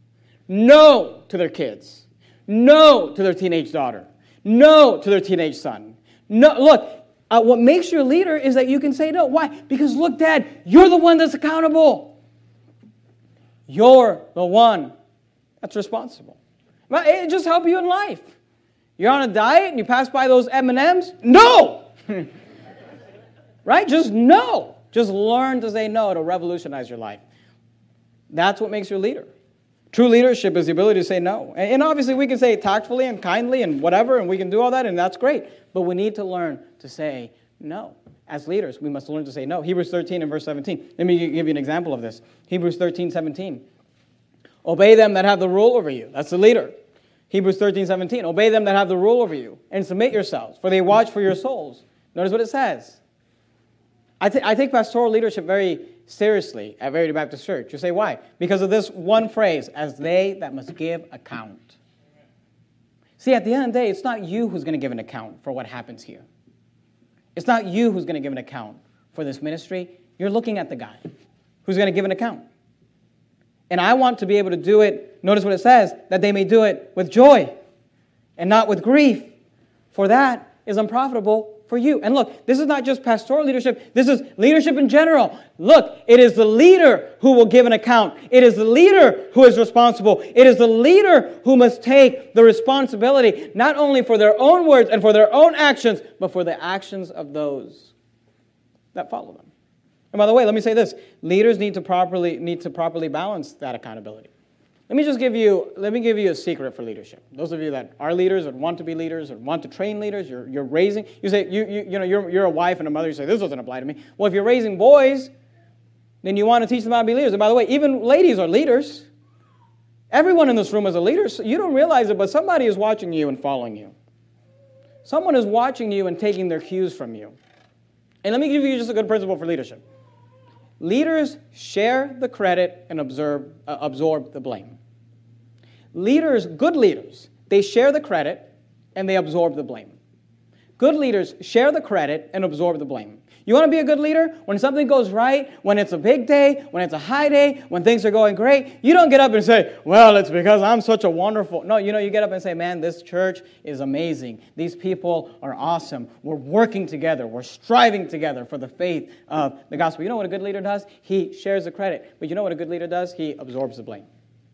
No to their kids. No to their teenage daughter. No to their teenage son. No, look, uh, what makes you a leader is that you can say no. Why? Because look, Dad, you're the one that's accountable. You're the one that's responsible. But it just helps you in life. You're on a diet and you pass by those M and M's? No! Right? Just no. Just learn to say no. It'll revolutionize your life. That's what makes you a leader. True leadership is the ability to say no. And obviously we can say it tactfully and kindly and whatever, and we can do all that, and that's great. But we need to learn to say no. As leaders, we must learn to say no. Hebrews thirteen and verse seventeen. Let me give you an example of this. Hebrews thirteen, seventeen. Obey them that have the rule over you. That's the leader. Hebrews thirteen, seventeen. Obey them that have the rule over you, and submit yourselves, for they watch for your souls. Notice what it says. I, t- I take pastoral leadership very seriously at Verity Baptist Church. You say, why? Because of this one phrase, as they that must give account. See, at the end of the day, it's not you who's going to give an account for what happens here. It's not you who's going to give an account for this ministry. You're looking at the guy who's going to give an account. And I want to be able to do it, notice what it says, that they may do it with joy and not with grief, for that is unprofitable for you. And look, this is not just pastoral leadership. This is leadership in general. Look, it is the leader who will give an account. It is the leader who is responsible. It is the leader who must take the responsibility, not only for their own words and for their own actions, but for the actions of those that follow them. And by the way, let me say this. Leaders need to properly need to properly balance that accountability. Let me just give you, let me give you a secret for leadership. Those of you that are leaders or want to be leaders or want to train leaders, you're, you're raising, you say, you, you, you know, you're, you're a wife and a mother, you say, this doesn't apply to me. Well, if you're raising boys, then you want to teach them how to be leaders. And by the way, even ladies are leaders. Everyone in this room is a leader. So you don't realize it, but somebody is watching you and following you. Someone is watching you and taking their cues from you. And let me give you just a good principle for leadership. Leaders share the credit and absorb, uh, absorb the blame. Leaders, good leaders, they share the credit and they absorb the blame. Good leaders share the credit and absorb the blame. You want to be a good leader? When something goes right, when it's a big day, when it's a high day, when things are going great, you don't get up and say, well, it's because I'm such a wonderful... No, you know, you get up and say, man, this church is amazing. These people are awesome. We're working together. We're striving together for the faith of the gospel. You know what a good leader does? He shares the credit. But you know what a good leader does? He absorbs the blame.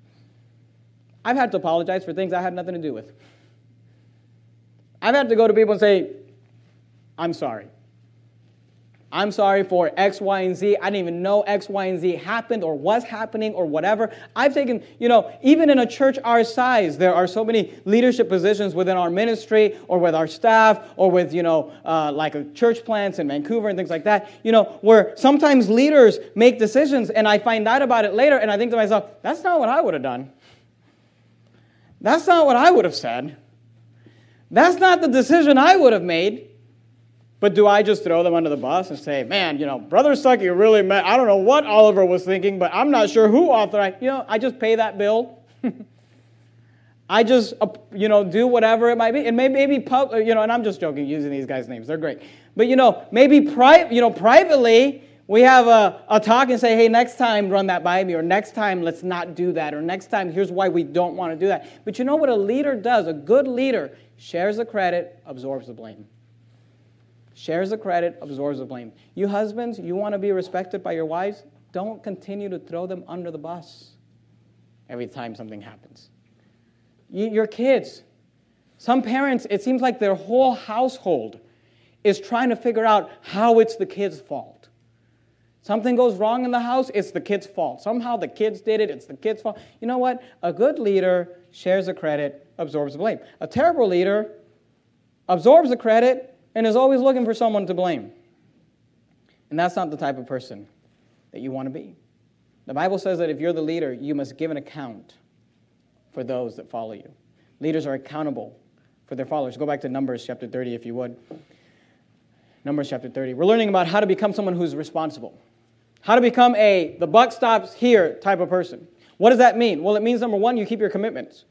I've had to apologize for things I had nothing to do with. I've had to go to people and say, I'm sorry. I'm sorry for X, Y, and Z. I didn't even know X, Y, and Z happened or was happening or whatever. I've taken, you know, even in a church our size, there are so many leadership positions within our ministry or with our staff or with, you know, uh, like a church plants in Vancouver and things like that, you know, where sometimes leaders make decisions and I find out about it later and I think to myself, that's not what I would have done. That's not what I would have said. That's not the decision I would have made. But do I just throw them under the bus and say, man, you know, Brother Stuckey really meant, I don't know what Oliver was thinking, but I'm not sure who authorized. You know, I just pay that bill. I just, you know, do whatever it might be. And maybe, maybe pub, you know, and I'm just joking using these guys' names. They're great. But, you know, maybe pri- you know, privately we have a, a talk and say, hey, next time run that by me, or next time let's not do that, or next time here's why we don't want to do that. But you know what a leader does? A good leader shares the credit, absorbs the blame. Shares the credit, absorbs the blame. You husbands, you want to be respected by your wives? Don't continue to throw them under the bus every time something happens. You, your kids, some parents, it seems like their whole household is trying to figure out how it's the kid's fault. Something goes wrong in the house, it's the kid's fault. Somehow the kids did it, it's the kid's fault. You know what? A good leader shares the credit, absorbs the blame. A terrible leader absorbs the credit, and is always looking for someone to blame. And that's not the type of person that you want to be. The Bible says that if you're the leader, you must give an account for those that follow you. Leaders are accountable for their followers. Go back to Numbers chapter thirty, if you would. Numbers chapter thirty. We're learning about how to become someone who's responsible. How to become a, the buck stops here type of person. What does that mean? Well, it means, number one, you keep your commitments.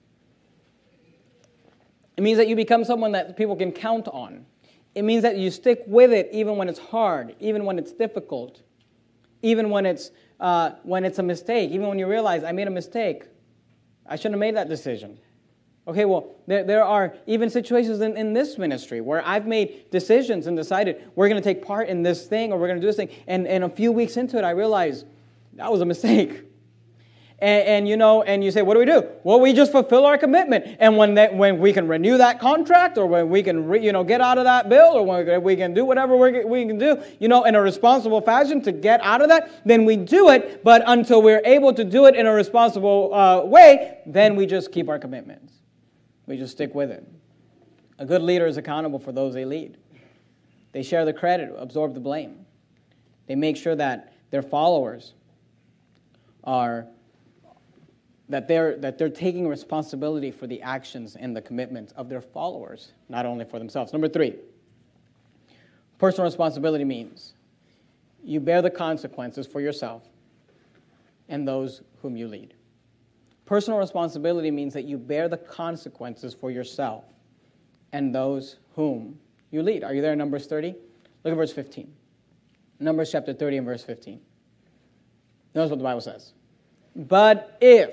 It means that you become someone that people can count on. It means that you stick with it even when it's hard, even when it's difficult, even when it's uh, when it's a mistake, even when you realize, I made a mistake. I shouldn't have made that decision. Okay, well, there, there are even situations in, in this ministry where I've made decisions and decided we're going to take part in this thing or we're going to do this thing. And, and a few weeks into it, I realized that was a mistake. And, and, you know, and you say, what do we do? Well, we just fulfill our commitment. And when that, when we can renew that contract, or when we can, re, you know, get out of that bill, or when we can do whatever we we can do, you know, in a responsible fashion to get out of that, then we do it. But until we're able to do it in a responsible uh, way, then we just keep our commitments. We just stick with it. A good leader is accountable for those they lead. They share the credit, absorb the blame. They make sure that their followers are that they're that they're taking responsibility for the actions and the commitments of their followers, not only for themselves. Number three, personal responsibility means you bear the consequences for yourself and those whom you lead. Personal responsibility means that you bear the consequences for yourself and those whom you lead. Are you there in Numbers thirty? Look at verse fifteen. Numbers chapter thirty and verse fifteen. Notice what the Bible says. But if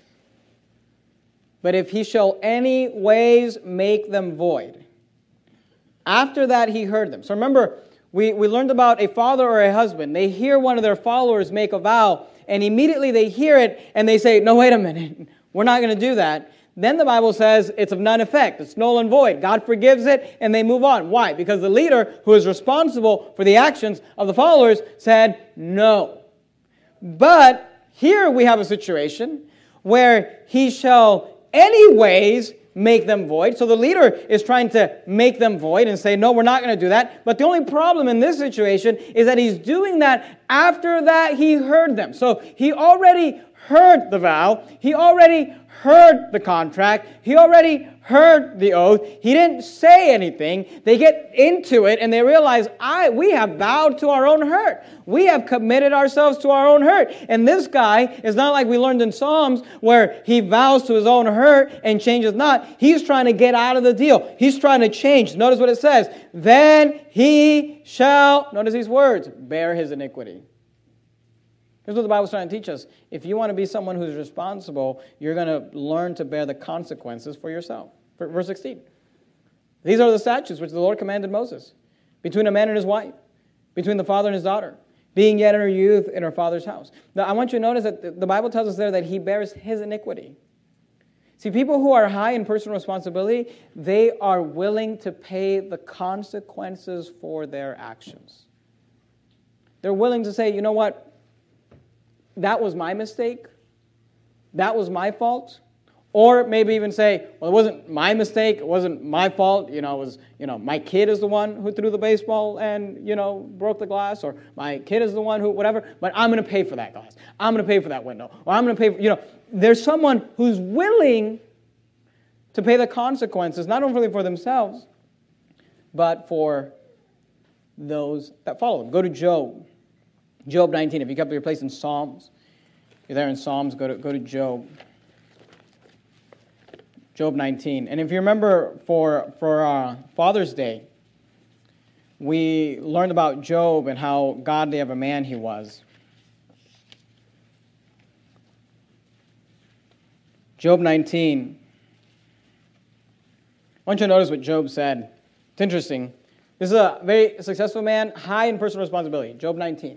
But if he shall any ways make them void. After that he heard them. So remember, we, we learned about a father or a husband. They hear one of their followers make a vow, and immediately they hear it, and they say, no, wait a minute, we're not going to do that. Then the Bible says it's of none effect. It's null and void. God forgives it, and they move on. Why? Because the leader, who is responsible for the actions of the followers, said no. But here we have a situation where he shall anyways make them void. So the leader is trying to make them void and say, no, we're not going to do that. But the only problem in this situation is that he's doing that after that he heard them. So he already heard the vow. He already heard the contract. He already heard the oath. He didn't say anything. They get into it and they realize, I we have vowed to our own hurt. We have committed ourselves to our own hurt. And this guy is not like we learned in Psalms where he vows to his own hurt and changes not. He's trying to get out of the deal. He's trying to change. Notice what it says. Then he shall, notice these words, bear his iniquity. Here's what the Bible's trying to teach us. If you want to be someone who's responsible, you're going to learn to bear the consequences for yourself. Verse sixteen. These are the statutes which the Lord commanded Moses, between a man and his wife, between the father and his daughter, being yet in her youth in her father's house. Now, I want you to notice that the Bible tells us there that he bears his iniquity. See, people who are high in personal responsibility, they are willing to pay the consequences for their actions. They're willing to say, you know what? That was my mistake. That was my fault. Or maybe even say, well, it wasn't my mistake. It wasn't my fault. You know, it was, you know, my kid is the one who threw the baseball and, you know, broke the glass. Or my kid is the one who, whatever. But I'm going to pay for that glass. I'm going to pay for that window. Or I'm going to pay for, you know, there's someone who's willing to pay the consequences, not only for themselves, but for those that follow them. Go to Job. Job nineteen. If you kept your place in Psalms, you're there in Psalms, go to, go to Job. Job nineteen. And if you remember for, for uh, Father's Day, we learned about Job and how godly of a man he was. Job nineteen. I want you to notice what Job said. It's interesting. This is a very successful man, high in personal responsibility. Job nineteen.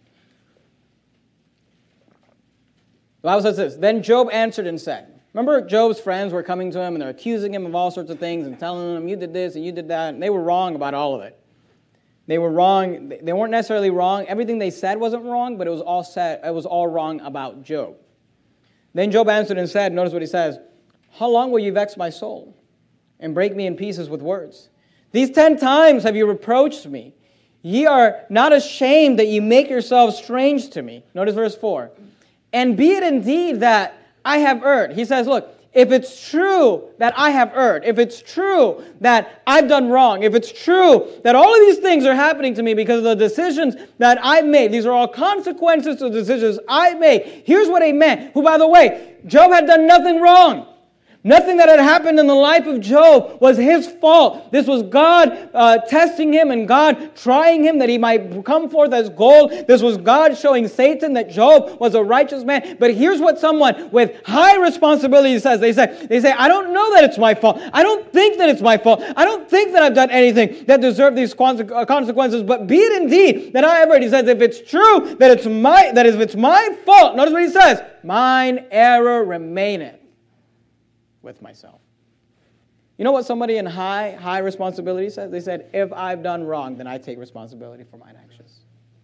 The Bible says this, then Job answered and said, remember Job's friends were coming to him and they're accusing him of all sorts of things and telling him, you did this and you did that, and they were wrong about all of it. They were wrong. They weren't necessarily wrong. Everything they said wasn't wrong, but it was all said, it was all wrong about Job. Then Job answered and said, notice what he says, how long will you vex my soul and break me in pieces with words? These ten times have you reproached me. Ye are not ashamed that you make yourselves strange to me. Notice verse four. And be it indeed that I have erred. He says, look, if it's true that I have erred, if it's true that I've done wrong, if it's true that all of these things are happening to me because of the decisions that I've made, these are all consequences to the decisions I made. Here's what he meant, who, by the way, Job had done nothing wrong. Nothing that had happened in the life of Job was his fault. This was God uh, testing him and God trying him that he might come forth as gold. This was God showing Satan that Job was a righteous man. But here's what someone with high responsibility says. They say, they say, I don't know that it's my fault. I don't think that it's my fault. I don't think that I've done anything that deserved these consequences. But be it indeed that I have erred. He says, if it's true that it's my, that if it's my fault, notice what he says, mine error remaineth with myself. You know what somebody in high, high responsibility says? They said, if I've done wrong, then I take responsibility for mine actions.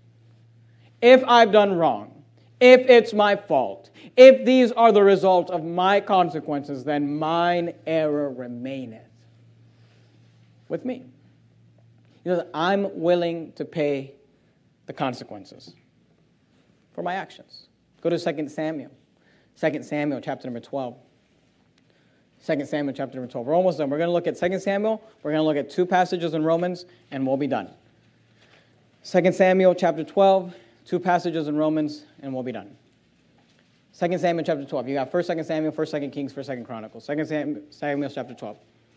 If I've done wrong, if it's my fault, if these are the result of my consequences, then mine error remaineth with me. You know, I'm willing to pay the consequences for my actions. Go to Second Samuel. Second Samuel, chapter number twelve. Second Samuel chapter number twelve. We're almost done. We're going to look at Second Samuel. We're going to look at two passages in Romans, and we'll be done. Second Samuel chapter twelve, two passages in Romans, and we'll be done. Second Samuel chapter twelve. You got First, Second Samuel, First, Second Kings, First, Second Chronicles. Second Samuel chapter twelve.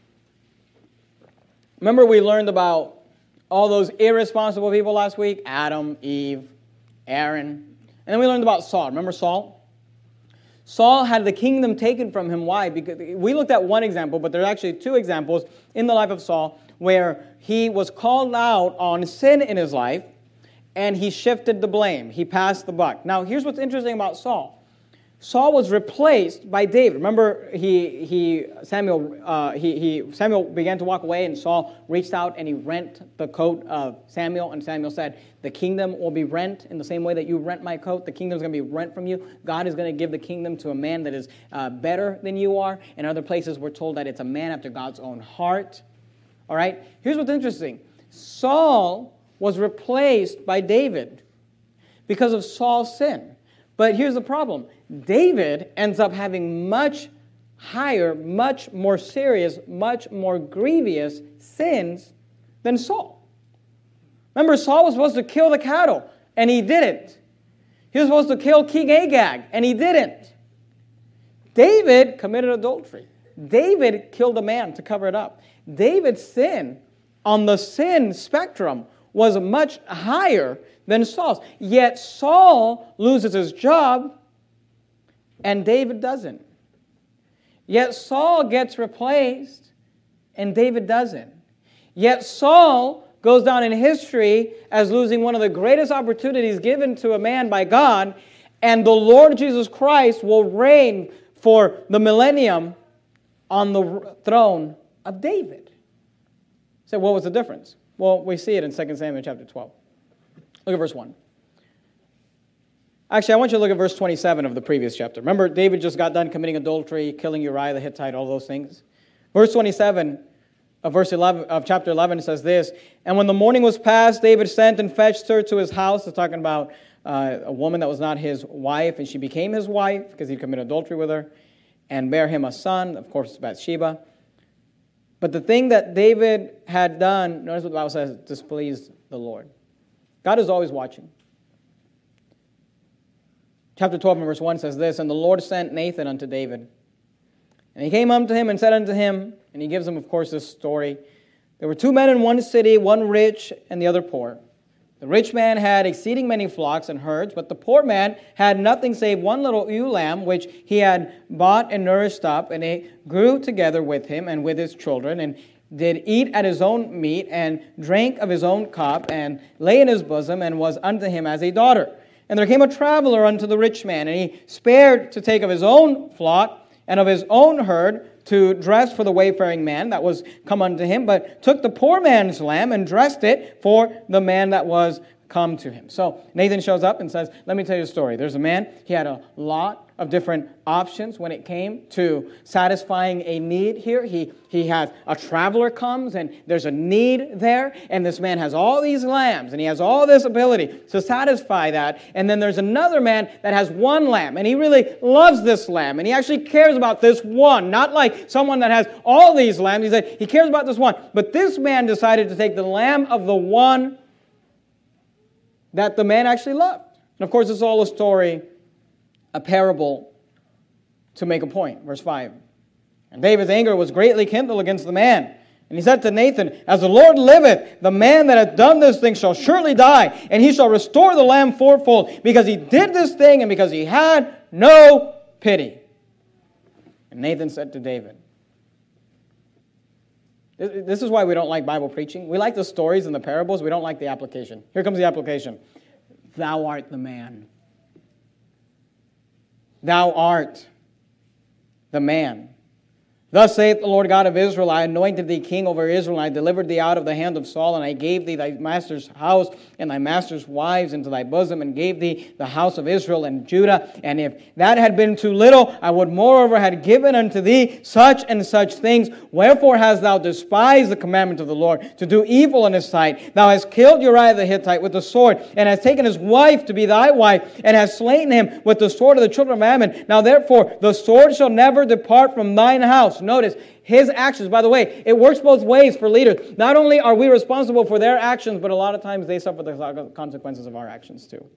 Remember we learned about all those irresponsible people last week? Adam, Eve, Aaron. And then we learned about Saul. Remember Saul? Saul had the kingdom taken from him. Why? Because we looked at one example, but there are actually two examples in the life of Saul where he was called out on sin in his life and he shifted the blame. He passed the buck. Now, here's what's interesting about Saul. Saul was replaced by David. Remember, he he Samuel uh, he he Samuel began to walk away, and Saul reached out and he rent the coat of Samuel. And Samuel said, "The kingdom will be rent in the same way that you rent my coat. The kingdom is going to be rent from you. God is going to give the kingdom to a man that is uh, better than you are." In other places, we're told that it's a man after God's own heart. All right. Here's what's interesting: Saul was replaced by David because of Saul's sin. But here's the problem. David ends up having much higher, much more serious, much more grievous sins than Saul. Remember, Saul was supposed to kill the cattle, and he didn't. He was supposed to kill King Agag, and he didn't. David committed adultery. David killed a man to cover it up. David's sin on the sin spectrum was much higher than Saul's. Yet Saul loses his job, and David doesn't. Yet Saul gets replaced, and David doesn't. Yet Saul goes down in history as losing one of the greatest opportunities given to a man by God, and the Lord Jesus Christ will reign for the millennium on the throne of David. So what was the difference? Well, we see it in Second Samuel chapter twelve. Look at verse one. Actually, I want you to look at verse twenty-seven of the previous chapter. Remember, David just got done committing adultery, killing Uriah the Hittite, all those things. Verse twenty-seven of verse eleven of chapter eleven says this, and when the morning was past, David sent and fetched her to his house. It's talking about uh, a woman that was not his wife, and she became his wife because he committed adultery with her, and bare him a son, of course, Bathsheba. But the thing that David had done, notice what the Bible says, displeased the Lord. God is always watching. Chapter twelve and verse one says this, and the Lord sent Nathan unto David. And he came unto him and said unto him, and he gives him, of course, this story. There were two men in one city, one rich and the other poor. The rich man had exceeding many flocks and herds, but the poor man had nothing save one little ewe lamb, which he had bought and nourished up, and it grew together with him and with his children, and did eat at his own meat, and drank of his own cup, and lay in his bosom, and was unto him as a daughter. And there came a traveler unto the rich man, and he spared to take of his own flock and of his own herd to dress for the wayfaring man that was come unto him, but took the poor man's lamb and dressed it for the man that was come to him. So Nathan shows up and says, let me tell you a story. There's a man, he had a lot of different options when it came to satisfying a need here. He, he has a traveler comes and there's a need there, and this man has all these lambs and he has all this ability to satisfy that. And then there's another man that has one lamb, and he really loves this lamb, and he actually cares about this one, not like someone that has all these lambs. He said he cares about this one. But this man decided to take the lamb of the one that the man actually loved. And of course, it's all a story, a parable to make a point. Verse five. And David's anger was greatly kindled against the man. And he said to Nathan, as the Lord liveth, the man that hath done this thing shall surely die, and he shall restore the lamb fourfold, because he did this thing and because he had no pity. And Nathan said to David, this is why we don't like Bible preaching. We like the stories and the parables. We don't like the application. Here comes the application. Thou art the man. Thou art the man. Thus saith the Lord God of Israel, I anointed thee king over Israel, and I delivered thee out of the hand of Saul, and I gave thee thy master's house and thy master's wives into thy bosom, and gave thee the house of Israel and Judah. And if that had been too little, I would moreover have given unto thee such and such things. Wherefore hast thou despised the commandment of the Lord, to do evil in his sight? Thou hast killed Uriah the Hittite with the sword, and hast taken his wife to be thy wife, and hast slain him with the sword of the children of Ammon. Now therefore the sword shall never depart from thine house. Notice, his actions, by the way, it works both ways for leaders. Not only are we responsible for their actions, but a lot of times they suffer the consequences of our actions too.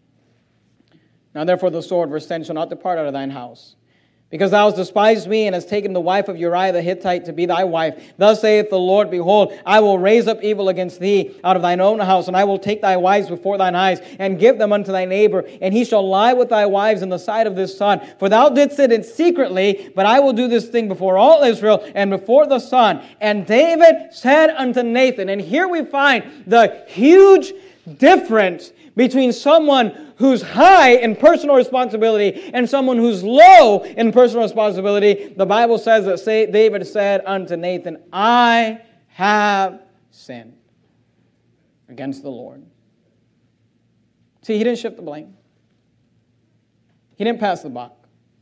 Now therefore the sword, verse ten, shall not depart out of thine house, because thou hast despised me, and hast taken the wife of Uriah the Hittite to be thy wife. Thus saith the Lord, behold, I will raise up evil against thee out of thine own house, and I will take thy wives before thine eyes, and give them unto thy neighbor, and he shall lie with thy wives in the sight of this sun. For thou didst it in secretly, but I will do this thing before all Israel, and before the sun. And David said unto Nathan, and here we find the huge difference between someone who's high in personal responsibility and someone who's low in personal responsibility. The Bible says that David said unto Nathan, I have sinned against the Lord. See, he didn't shift the blame. He didn't pass the buck.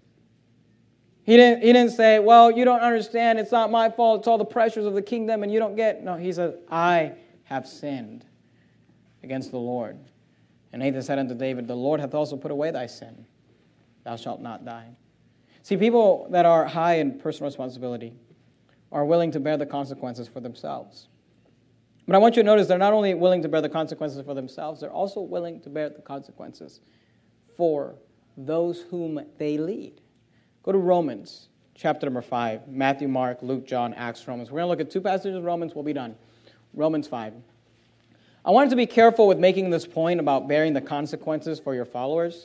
He didn't, he didn't say, well, you don't understand, it's not my fault, it's all the pressures of the kingdom and you don't get. No, he said, I have sinned against the Lord. And Nathan said unto David, the Lord hath also put away thy sin. Thou shalt not die. See, people that are high in personal responsibility are willing to bear the consequences for themselves. But I want you to notice they're not only willing to bear the consequences for themselves, they're also willing to bear the consequences for those whom they lead. Go to Romans chapter number five. Matthew, Mark, Luke, John, Acts, Romans. We're going to look at two passages of Romans. We'll be done. Romans five. I wanted to be careful with making this point about bearing the consequences for your followers,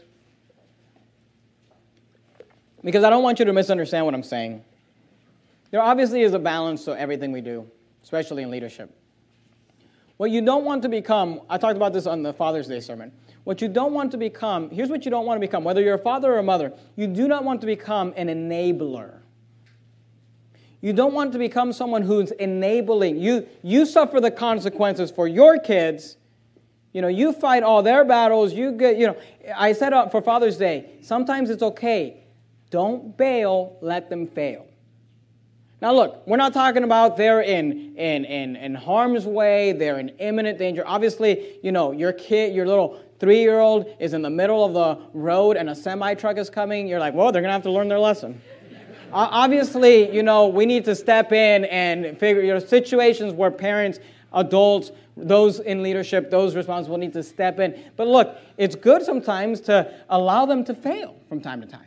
because I don't want you to misunderstand what I'm saying. There obviously is a balance to everything we do, especially in leadership. What you don't want to become, I talked about this on the Father's Day sermon. What you don't want to become, here's what you don't want to become, whether you're a father or a mother, you do not want to become an enabler. You don't want to become someone who's enabling. You, you suffer the consequences for your kids, You know, you fight all their battles. You get, you know, I said uh, for Father's Day, sometimes it's okay. Don't bail, let them fail. Now look, we're not talking about they're in, in, in, in harm's way, they're in imminent danger. Obviously, you know, your kid, your little three-year-old is in the middle of the road and a semi-truck is coming. You're like, well, they're going to have to learn their lesson. uh, obviously, you know, we need to step in and figure, you know, situations where parents, adults, those in leadership, those responsible need to step in. But look, it's good sometimes to allow them to fail from time to time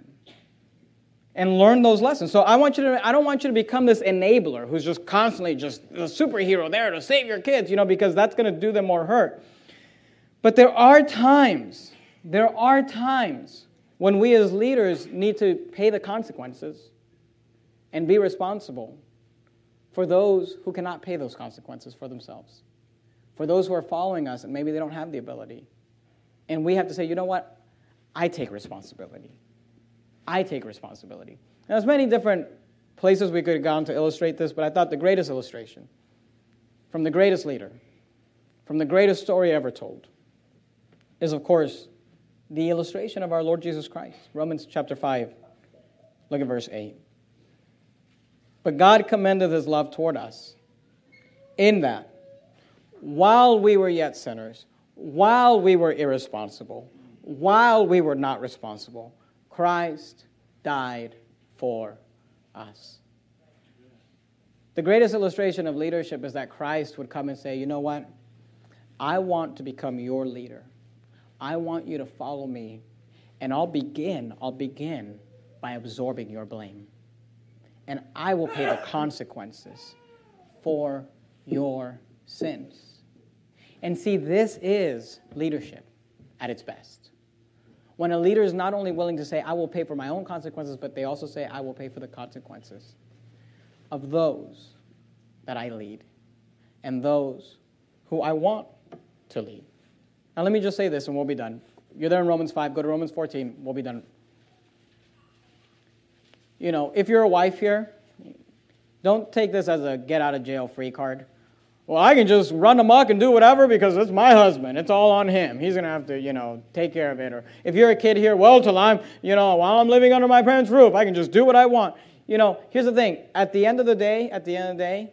and learn those lessons. So I want you to, I don't want you to become this enabler who's just constantly just the superhero there to save your kids, you know, because that's going to do them more hurt. But there are times, there are times when we as leaders need to pay the consequences and be responsible for those who cannot pay those consequences for themselves. For those who are following us and maybe they don't have the ability. And we have to say, you know what? I take responsibility. I take responsibility. Now, there's many different places we could have gone to illustrate this, but I thought the greatest illustration from the greatest leader, from the greatest story ever told, is, of course, the illustration of our Lord Jesus Christ. Romans chapter five, look at verse eight. But God commendeth his love toward us, in that, while we were yet sinners, while we were irresponsible, while we were not responsible, Christ died for us. The greatest illustration of leadership is that Christ would come and say, you know what? I want to become your leader. I want you to follow me. And I'll begin, I'll begin by absorbing your blame. And I will pay the consequences for your sins. And see, this is leadership at its best. When a leader is not only willing to say, I will pay for my own consequences, but they also say, I will pay for the consequences of those that I lead and those who I want to lead. Now, let me just say this and we'll be done. You're there in Romans five. Go to Romans fourteen. We'll be done. You know, if you're a wife here, don't take this as a get-out-of-jail-free card. Well, I can just run amok and do whatever because it's my husband. It's all on him. He's going to have to, you know, take care of it. Or if you're a kid here, well, till I'm, you know, while I'm living under my parents' roof, I can just do what I want. You know, here's the thing. At the end of the day, at the end of the day,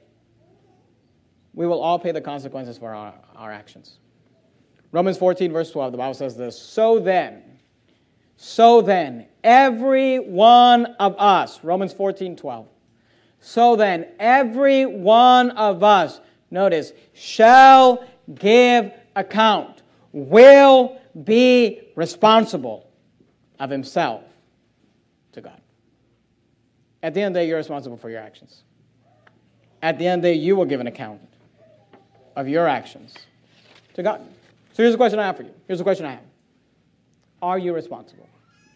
we will all pay the consequences for our, our actions. Romans fourteen, verse twelve, the Bible says this, So then, so then, every one of us, Romans fourteen, twelve, so then, every one of us, notice, shall give account, will be responsible of himself to God. At the end of the day, you're responsible for your actions. At the end of the day, you will give an account of your actions to God. So here's the question I have for you. Here's the question I have. Are you responsible?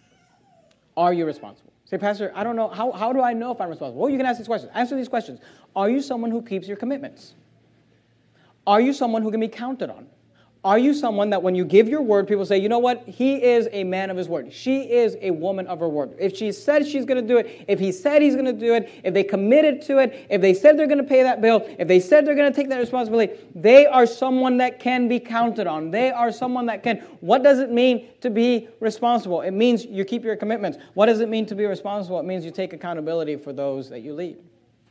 Are you responsible? Say, Pastor, I don't know. How, how do I know if I'm responsible? Well, you can ask these questions. Answer these questions. Are you someone who keeps your commitments? Are you someone who can be counted on? Are you someone that when you give your word, people say, you know what? He is a man of his word. She is a woman of her word. If she said she's going to do it, if he said he's going to do it, if they committed to it, if they said they're going to pay that bill, if they said they're going to take that responsibility, they are someone that can be counted on. They are someone that can. What does it mean to be responsible? It means you keep your commitments. What does it mean to be responsible? It means you take accountability for those that you lead.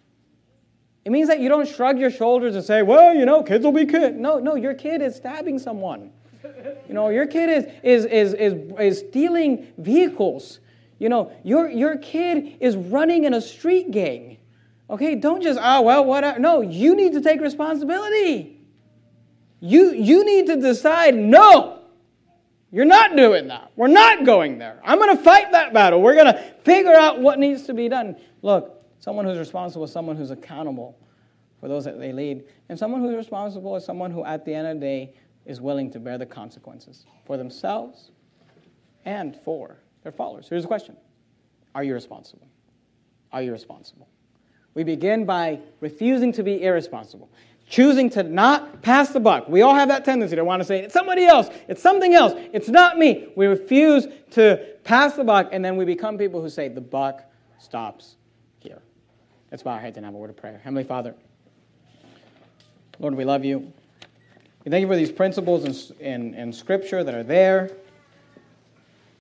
It means that you don't shrug your shoulders and say, well, you know, kids will be kids. No, no, your kid is stabbing someone. You know, your kid is is is is, is stealing vehicles. You know, your your kid is running in a street gang. Okay, don't just, oh, well, whatever. No, you need to take responsibility. You you need to decide, no, you're not doing that. We're not going there. I'm going to fight that battle. We're going to figure out what needs to be done. Look, someone who's responsible is someone who's accountable for those that they lead. And someone who's responsible is someone who, at the end of the day, is willing to bear the consequences for themselves and for their followers. Here's the question. Are you responsible? Are you responsible? We begin by refusing to be irresponsible, choosing to not pass the buck. We all have that tendency to want to say, it's somebody else, it's something else, it's not me. We refuse to pass the buck, and then we become people who say, the buck stops here. Let's bow our heads and have a word of prayer. Heavenly Father, Lord, we love you. We We thank you for these principles in, in, in Scripture that are there.